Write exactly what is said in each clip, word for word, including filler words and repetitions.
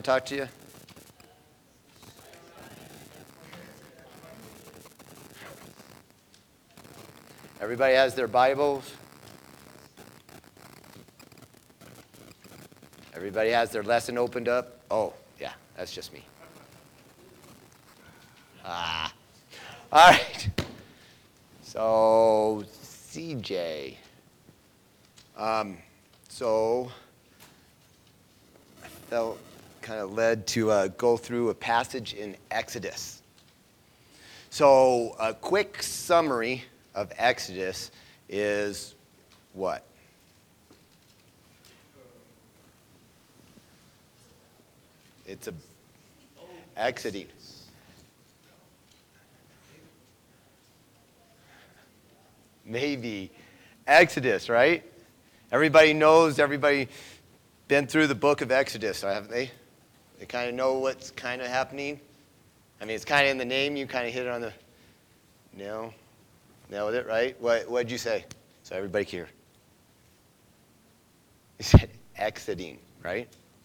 Talk to you. Everybody has their Bibles. Everybody has their lesson opened up. Oh, yeah, that's just me. Ah. All right. So, C J. Um, so, I felt kind of led to uh, go through a passage in Exodus. So, a quick summary of Exodus is what? It's a exiting. Maybe. Exodus, right? Everybody knows, everybody been through the book of Exodus, haven't they? They kind of know what's kind of happening. I mean, it's kind of in the name. You kind of hit it on the nail. Nailed it, right? What what did you say? So everybody can hear. You said exiting, right?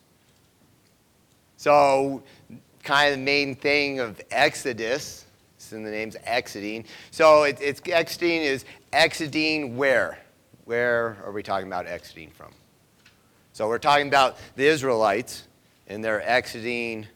So kind of the main thing of Exodus, it's in the name's exiting. So it, it's exiting is exiting where? Where are we talking about exiting from? So we're talking about the Israelites, and they're exiting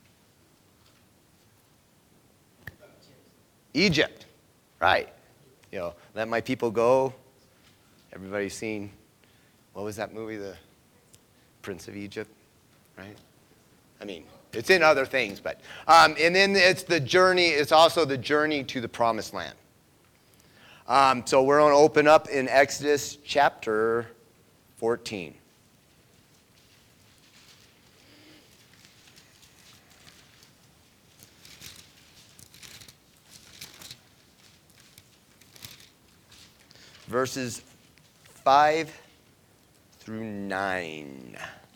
Egypt, right? You know, let my people go. Everybody's seen, what was that movie, The Prince of Egypt, right? I mean, it's in other things, but, um, and then it's the journey, it's also the journey to the promised land. Um, so we're going to open up in Exodus chapter fourteen. Verses five through nine.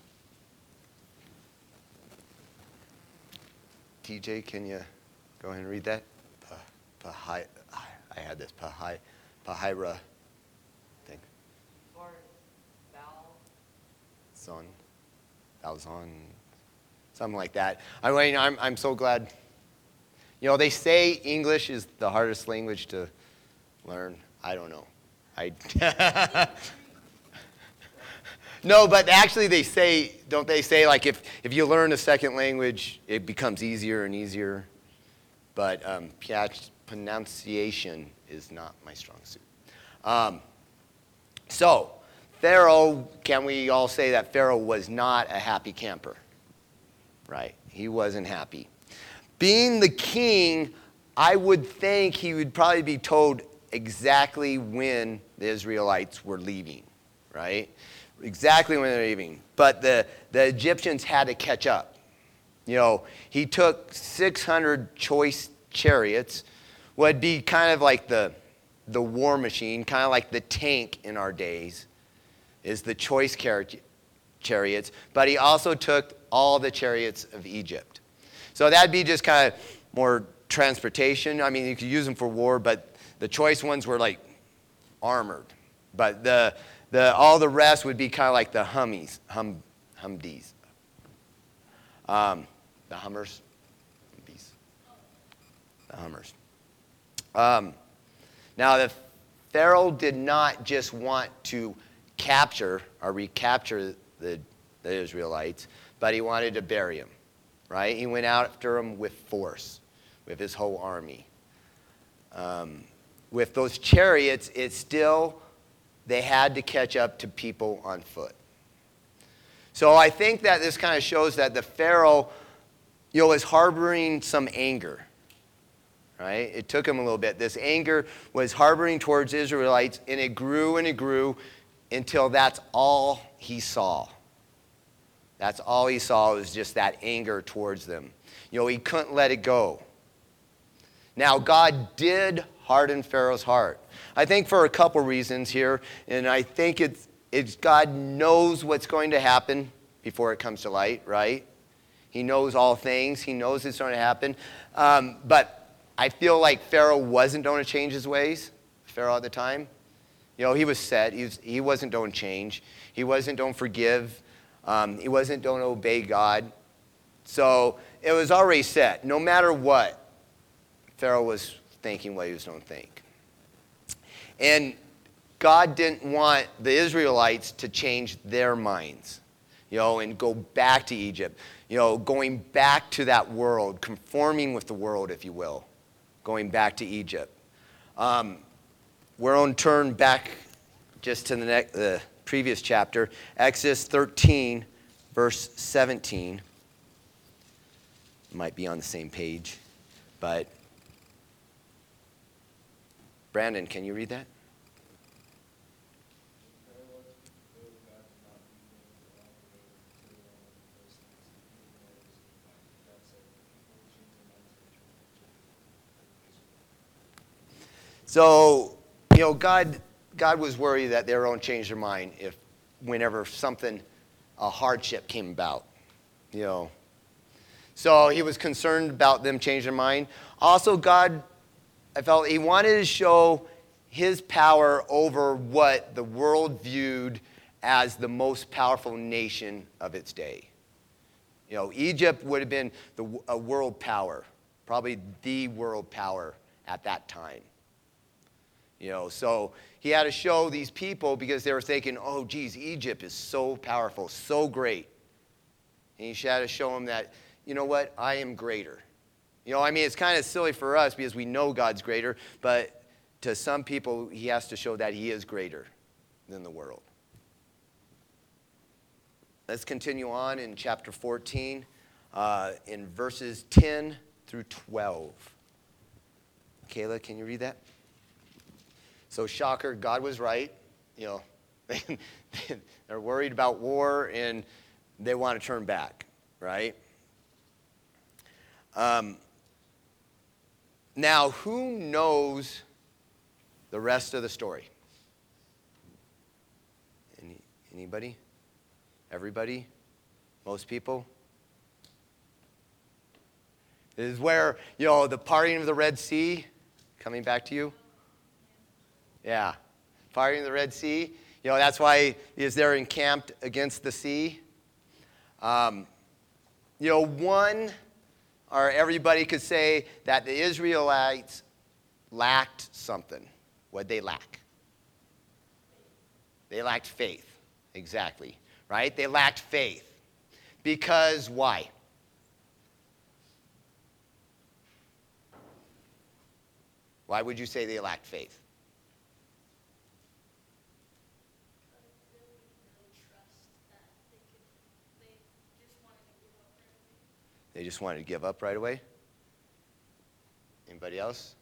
T J, can you go ahead and read that? Pahai, I had this Pahai, Pahira thing. For Val. Son, Valzon, something like that. I mean, I'm I'm so glad. You know, they say English is the hardest language to learn. I don't know. I no, but actually they say, don't they say, like, if, if you learn a second language, it becomes easier and easier. But um, pronunciation is not my strong suit. Um, so, Pharaoh, can we all say that Pharaoh was not a happy camper? Right? He wasn't happy. Being the king, I would think he would probably be told exactly when the Israelites were leaving, right? Exactly when they're leaving. But the, the Egyptians had to catch up. You know, he took six hundred choice chariots, would be kind of like the, the war machine, kind of like the tank in our days, is the choice chariots. But he also took all the chariots of Egypt. So that'd be just kind of more transportation. I mean, you could use them for war, but the choice ones were like armored. But the the all the rest would be kind of like the Hummees, hum, Humvees. Um, the Hummers. Humvees. The Hummers. Um, now, the Pharaoh did not just want to capture or recapture the, the Israelites, but he wanted to bury them, right? He went after them with force, with his whole army. Um, with those chariots, it's still, they had to catch up to people on foot. So I think that this kind of shows that the Pharaoh, you know, was harboring some anger, right? It took him a little bit. This anger was harboring towards Israelites, and it grew and it grew until that's all he saw. That's all he saw was just that anger towards them. You know, he couldn't let it go. Now, God did harden Pharaoh's heart. I think for a couple reasons here, and I think it's, it's God knows what's going to happen before it comes to light, right? He knows all things. He knows it's going to happen. Um, but I feel like Pharaoh wasn't going to change his ways, Pharaoh at the time. You know, he was set. He, was, he wasn't going to change. He wasn't going to forgive. Um, he wasn't going to obey God. So it was already set. No matter what, Pharaoh was thinking what he was going to think. And God didn't want the Israelites to change their minds, you know, and go back to Egypt, you know, going back to that world, conforming with the world, if you will, going back to Egypt. Um, we're on turn back just to the, next, the previous chapter, Exodus thirteen, verse seventeen. Might be on the same page, but Brandon, can you read that? So, you know, God, God was worried that they were going to change their mind if, whenever something, a hardship came about, you know. So he was concerned about them changing their mind. Also, God, I felt he wanted to show his power over what the world viewed as the most powerful nation of its day. You know, Egypt would have been the, a world power, probably the world power at that time. You know, so he had to show these people because they were thinking, oh, geez, Egypt is so powerful, so great. And he had to show them that, you know what, I am greater. You know, I mean, it's kind of silly for us because we know God's greater, but to some people, he has to show that he is greater than the world. Let's continue on in chapter fourteen, uh, in verses ten through twelve. Kayla, can you read that? So, shocker, God was right. You know, they're worried about war and they want to turn back, right? Um, now, who knows the rest of the story? Any, anybody? Everybody? Most people? This is where, you know, the parting of the Red Sea, coming back to you. Yeah, parting of the Red Sea. You know, that's why is they're encamped against the sea. Um, you know, one, or everybody could say that the Israelites lacked something. What'd they lack? They lacked faith. Exactly. Right? They lacked faith. Because why? Why would you say they lacked faith? They just wanted to give up right away? Anybody else?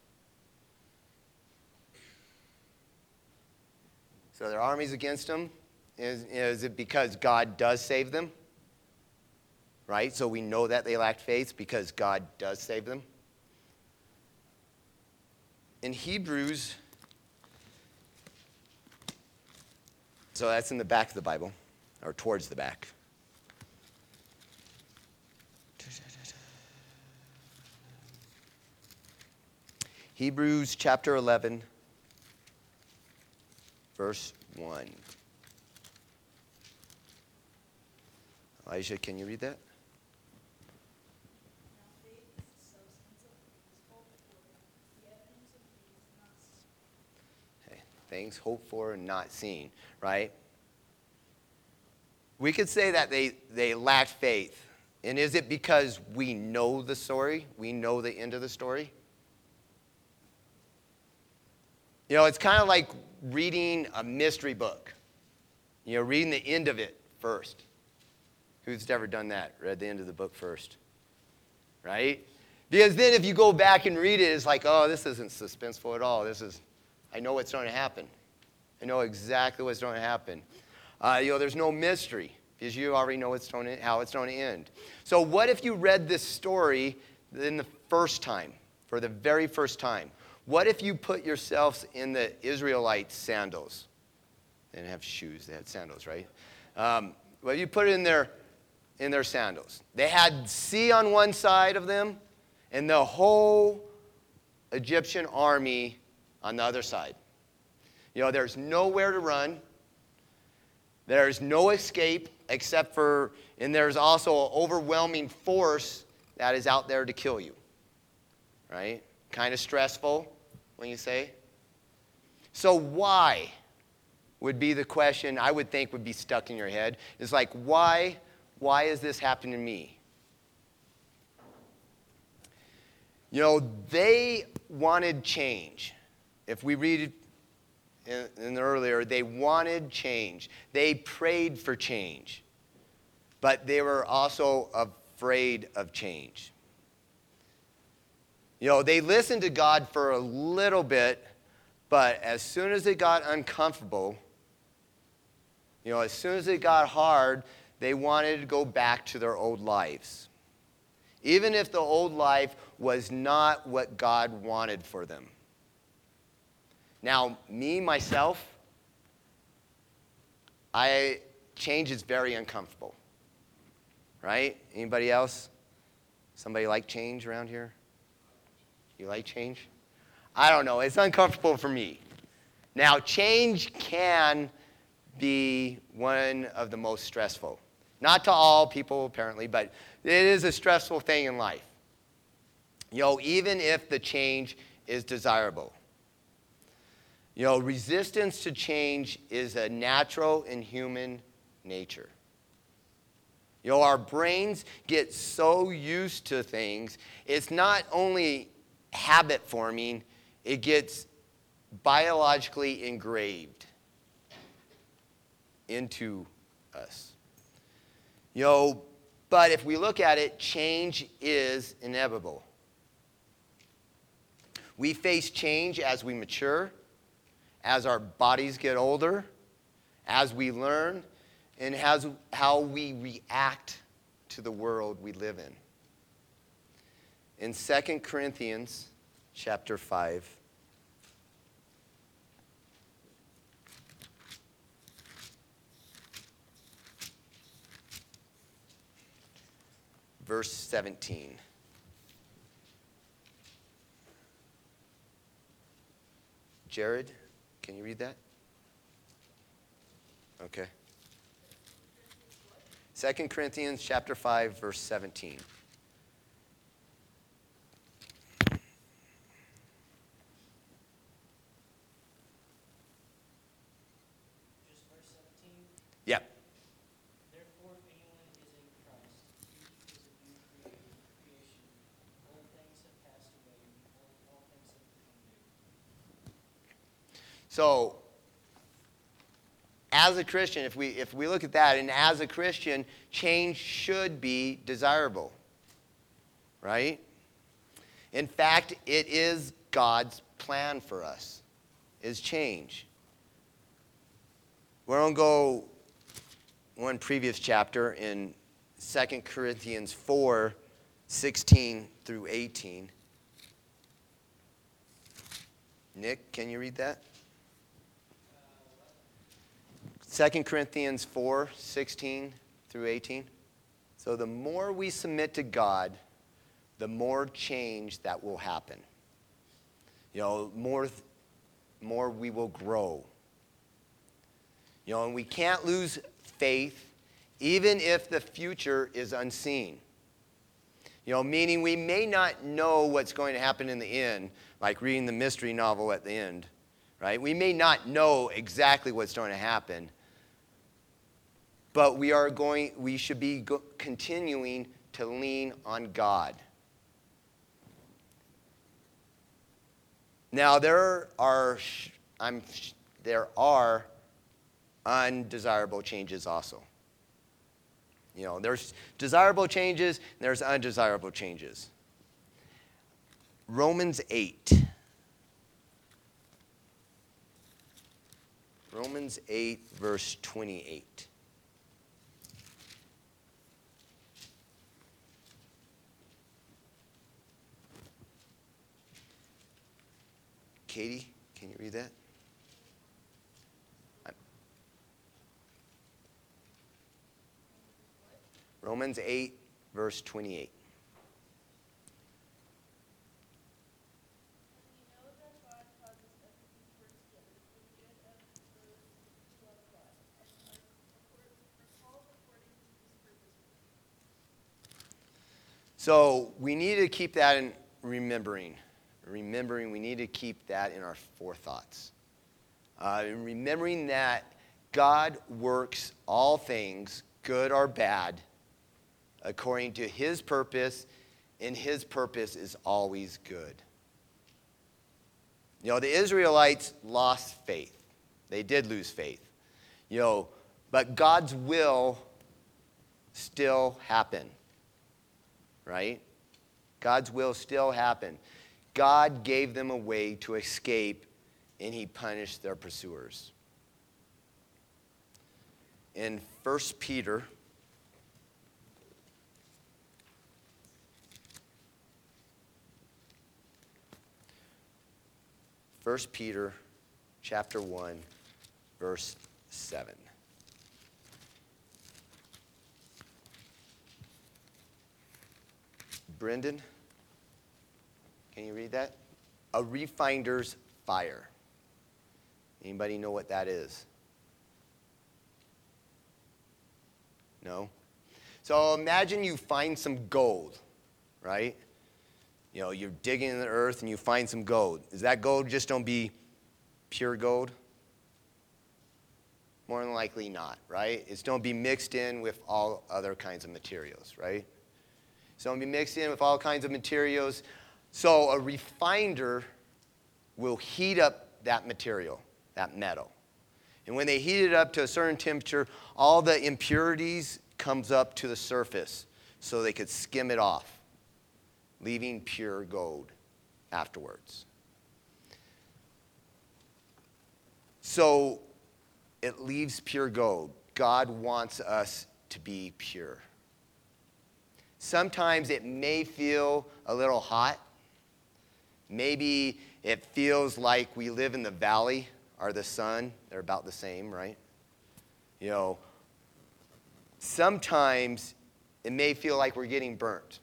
So their army's against them. Is, is it because God does save them? Right? So we know that they lacked faith because God does save them. In Hebrews, so that's in the back of the Bible, or towards the back. Hebrews chapter eleven, verse one. Elijah, can you read that? Okay. Things hoped for and not seen, right? We could say that they, they lacked faith. And is it because we know the story? We know the end of the story? You know, it's kind of like reading a mystery book. You know, reading the end of it first. Who's ever done that? Read the end of the book first. Right? Because then if you go back and read it, it's like, oh, this isn't suspenseful at all. This is, I know what's going to happen. I know exactly what's going to happen. Uh, you know, there's no mystery because you already know what's going to, how it's going to end. So what if you read this story in the first time, for the very first time? What if you put yourselves in the Israelites' sandals? They didn't have shoes. They had sandals, right? Um, well, you put it in their, in their sandals. They had sea on one side of them and the whole Egyptian army on the other side. You know, there's nowhere to run. There's no escape except for, and there's also an overwhelming force that is out there to kill you. Right? Kind of stressful when you say. So why would be the question I would think would be stuck in your head. It's like, why, why is this happening to me? You know, they wanted change. If we read in, in the earlier, they wanted change. They prayed for change. But they were also afraid of change. You know, they listened to God for a little bit, but as soon as it got uncomfortable, you know, as soon as it got hard, they wanted to go back to their old lives. Even if the old life was not what God wanted for them. Now, me, myself, I change is very uncomfortable. Right? Anybody else? Somebody like change around here? You like change? I don't know. It's uncomfortable for me. Now, change can be one of the most stressful. Not to all people, apparently, but it is a stressful thing in life. You know, even if the change is desirable. You know, resistance to change is a natural and human nature. You know, our brains get so used to things, it's not only habit forming, it gets biologically engraved into us. You know, but if we look at it, change is inevitable. We face change as we mature, as our bodies get older, as we learn, and as how we react to the world we live in. In Second Corinthians chapter five, verse seventeen. Jared, can you read that? Okay. Second Corinthians chapter five, verse seventeen. Just verse seventeen? Yep. Therefore, if anyone is in Christ, he is a new created creation. Old things have passed away, behold, all things have become new. So, as a Christian, if we, if we look at that, and as a Christian, change should be desirable, right? In fact, it is God's plan for us, is change. We're going to go one previous chapter in Second Corinthians four, sixteen through eighteen. Nick, can you read that? Second Corinthians four, sixteen through eighteen. So the more we submit to God, the more change that will happen. You know, more, more we will grow. You know, and we can't lose faith even if the future is unseen. You know, meaning we may not know what's going to happen in the end, like reading the mystery novel at the end, right? We may not know exactly what's going to happen. But we are going, we should be go, continuing to lean on God. Now there are, I'm, there are undesirable changes also. You know, there's desirable changes, and there's undesirable changes. Romans eight. Romans eight, verse twenty-eight. Katie, can you read that? Romans eight, verse twenty-eight. So we need to keep that in remembering. Remembering, we need to keep that in our forethoughts. Uh, and remembering that God works all things, good or bad, according to his purpose, and his purpose is always good. You know, the Israelites lost faith. They did lose faith. You know, but God's will still happen. Right? God's will still happen. God gave them a way to escape, and he punished their pursuers. In First Peter, First Peter chapter one, verse seven. Brendan, can you read that? A refiner's fire. Anybody know what that is? No? So imagine you find some gold, right? You know, you're digging in the earth and you find some gold. Is that gold just don't be pure gold? More than likely not, right? It's don't be mixed in with all other kinds of materials, right? So don't be mixed in with all kinds of materials. So a refiner will heat up that material, that metal. And when they heat it up to a certain temperature, all the impurities comes up to the surface so they could skim it off, leaving pure gold afterwards. So it leaves pure gold. God wants us to be pure. Sometimes it may feel a little hot. Maybe it feels like we live in the valley or the sun. They're about the same, right? You know, sometimes it may feel like we're getting burnt.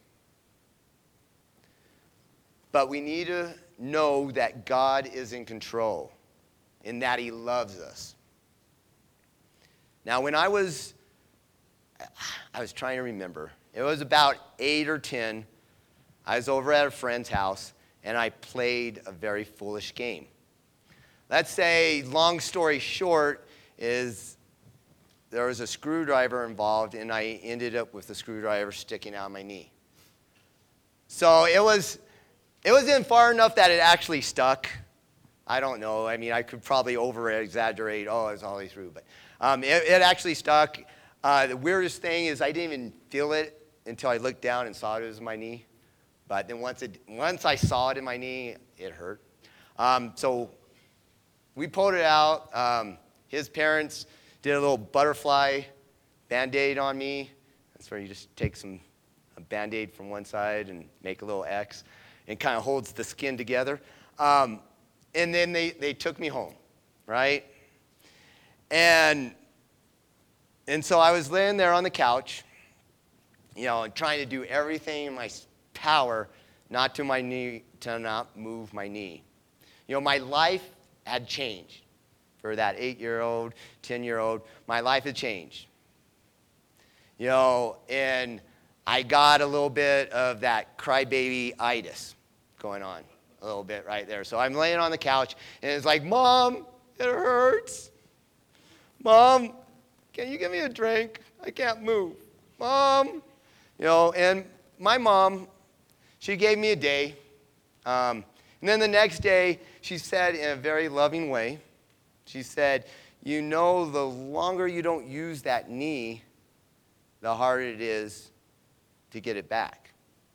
But we need to know that God is in control and that he loves us. Now, when I was, I was trying to remember. It was about eight or ten. I was over at a friend's house, and I played a very foolish game. Let's say, long story short, is there was a screwdriver involved, and I ended up with the screwdriver sticking out of my knee. So it was, it wasn't far enough that it actually stuck. I don't know. I mean, I could probably over-exaggerate. Oh, it was all the way through. But um, it, it actually stuck. Uh, the weirdest thing is I didn't even feel it until I looked down and saw it was in my knee. But then once it, once I saw it in my knee, it hurt. Um, so we pulled it out. Um, his parents did a little butterfly Band-Aid on me. That's where you just take some a Band-Aid from one side and make a little X. And kind of holds the skin together. Um, and then they, they took me home, right? And, and so I was laying there on the couch, you know, and trying to do everything in my power not to my knee, to not move my knee. You know, my life had changed. For that eight-year-old, ten-year-old, my life had changed. You know, and I got a little bit of that crybaby-itis going on a little bit right there. So I'm laying on the couch, and it's like, Mom, it hurts. Mom, can you give me a drink? I can't move. Mom, you know, and my mom, she gave me a day. Um, and then the next day, she said in a very loving way, she said, you know, the longer you don't use that knee, the harder it is to get it back.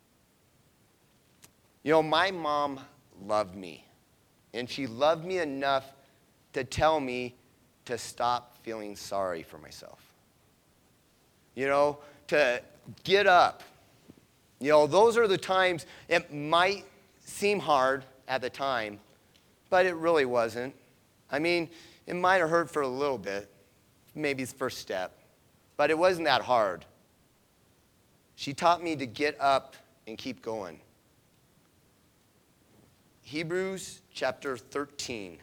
You know, my mom loved me. And she loved me enough to tell me to stop feeling sorry for myself. You know, to get up. You know, those are the times it might seem hard at the time, but it really wasn't. I mean, it might have hurt for a little bit, maybe it's the first step, but it wasn't that hard. She taught me to get up and keep going. Hebrews chapter thirteen.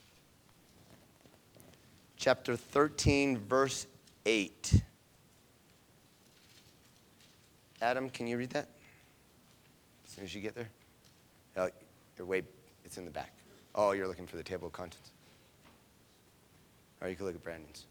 Chapter thirteen, verse eight. Adam, can you read that? As soon as you get there? Oh, you're way, it's in the back. Oh, you're looking for the table of contents. Or you can look at Brandon's.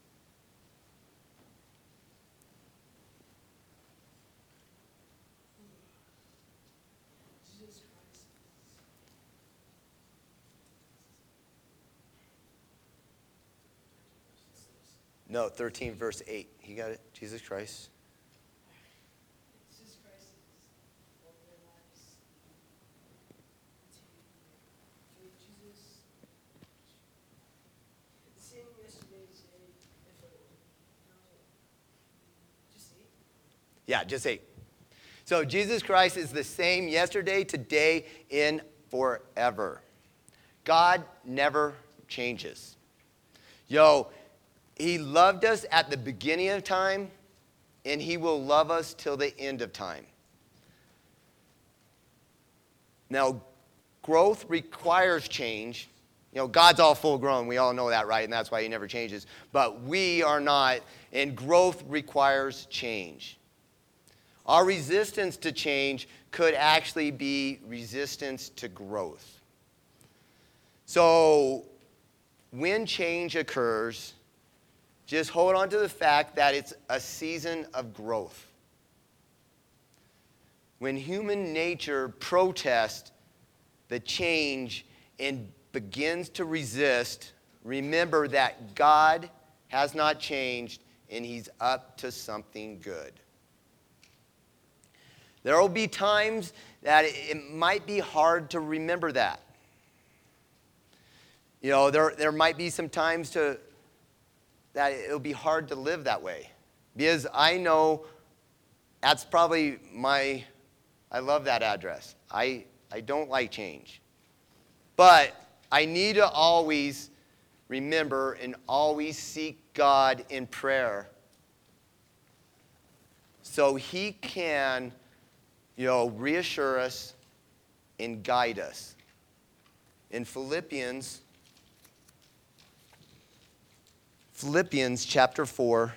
No, thirteen, verse eight. He got it? Jesus Christ. Jesus Christ is all their lives. Through Jesus, the same yesterday, today, if it no, just eight. Yeah, just eight. So Jesus Christ is the same yesterday, today, and forever. God never changes. Yo, he loved us at the beginning of time, and he will love us till the end of time. Now, growth requires change. You know, God's all full grown. We all know that, right? And that's why he never changes. But we are not, and growth requires change. Our resistance to change could actually be resistance to growth. So, when change occurs, just hold on to the fact that it's a season of growth. When human nature protests the change and begins to resist, remember that God has not changed and he's up to something good. There will be times that it might be hard to remember that. You know, there, there might be some times to that it'll be hard to live that way. Because I know that's probably my, I love that address. I, I don't like change. But I need to always remember and always seek God in prayer so he can, you know, reassure us and guide us. In Philippians, Philippians chapter four.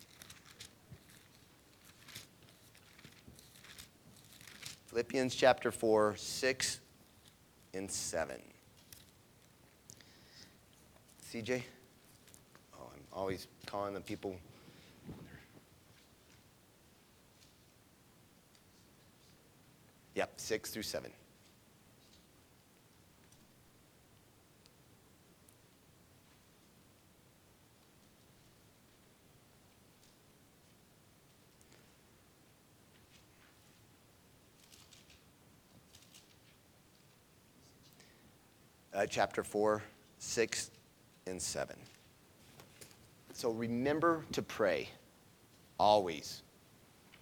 Philippians chapter four, six and seven. C J? Oh, I'm always calling the people. Yep, six through seven. Uh, chapter four, six, and seven. So remember to pray, always.